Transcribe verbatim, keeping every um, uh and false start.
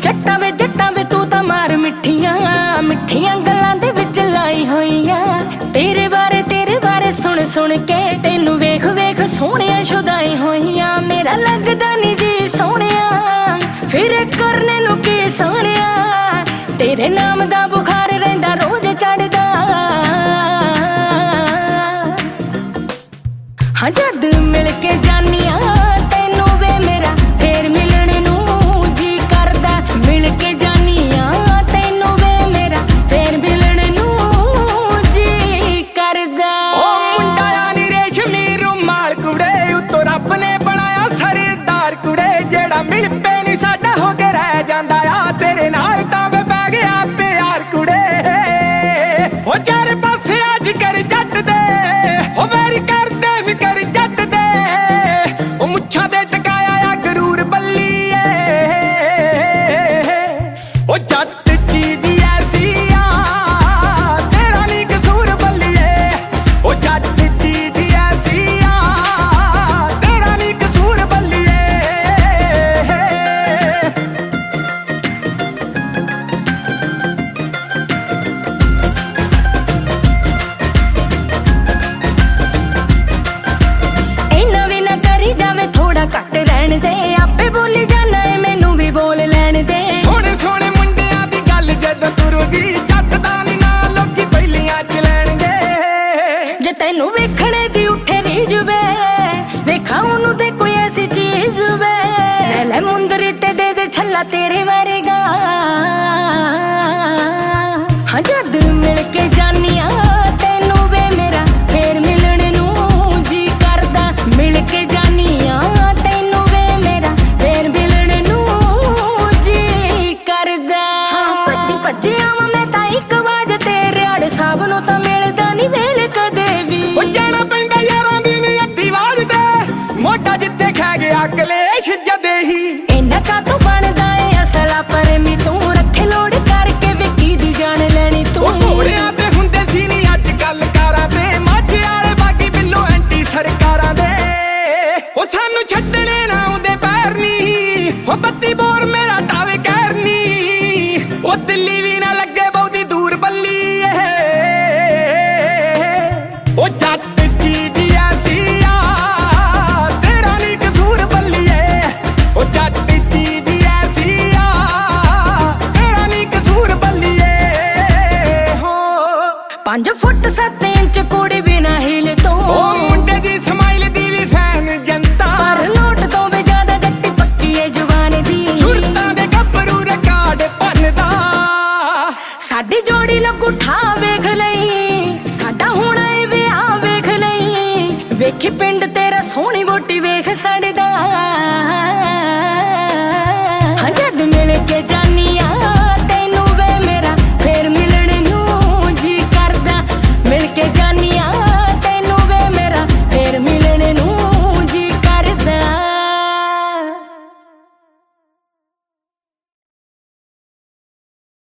जट्टां वे जट्टां वे तू तां मार मिठियां मिठियां गल्लां दे विच लाई होईयां। तेरे बारे तेरे बारे सुन सुन के तेनू वेख वेख सोहणियां शुदाई होईयां। मेरा लगदा नी जी सोहणिया फिर करने नू की सोहणिया, तेरे नाम दा बुखार रहिंदा रोज चढ़दा। हाँ जद मिल के जानिया तेनू वे मेरा फेर मिलने नू जी करदा। मिल के जानिया तेनू वे मेरा फेर मिलने नू जी करदा। ओ मुंडा नी रेशमी रुमाल कुड़े उत्तों रब ने बनाया सरदार कुड़े। जेड़ा मिल पे नी साडा हो के रह जांदा आ, तेरे नाल तां वे पै गया प्यार कुड़े। ओ चारे पासे अज कर जट दे ओ वैरी करदे फिकर जट दे। ओ मुच्छां ते टकाया आ गरूर बल्लीए। ओ जट चीज ऐसी आ तेरा नी कसूर बल्लीए। ओ जट चीज ऐसी आ तेरा नी कसूर बल्लीए। इन्ना भी ना करी जावे थोड़ा घट रहन दे, आपे बोली जाना है मैनू भी बोल लैण दे। सोहणे सोहणे मुंडियां दी गल जदों तुरुगी जट दा नी ना लोकी पहिलियां च लैणगे। जे तैनू वेखणे दी उठे रीज वे वेखा ओनू ते कोई ऐसी चीज वे। ले ले मुंदरी ते दे दे छल्ला तेरे वरगा। हाँ जद मिल के जानिया तेनू वे मेरा फेर मिलने नू जी करदा। मिल के जानिया तेनू वे मेरा फेर मिलने नू जी करदा। भज्जी भज्जी आवां मैं तां इक वाज तेरे आड़े साहब नू तां मिलदा नी वेल कदे वी। ओ जाना पैंदा यारां दी नी अद्धी वाज दे, मोटा जिथे खै गया कलेश जदे ही। इन्ना का तू बनदा ए असला पर मी तू रखे लोड़ करके विकी दी जान लेनी तू। ओ घोड़ियां ते हुंदे सी नी अज कल कारां दे, माझे आले बागी बिल्लो एंटी सरकारां दे। ओ सानू छड्डणे ना आउंदे पैर नी, ओ बत्ती बोर मेरा टावे कैर नी। ओ दिल्ली भी ना लगे बहुती दूर बल्ली ए। ओ जट चीज ऐसी आ तेरा नी कसूर बल्लीए। ओ जट चीज ऐसी आ तेरा नी कसूर बल्लीए। हो पांच फुट सत्त इंच कुड़ी बिना हिल तो। ओ मुंडे दी स्माइल दी भी फैन जन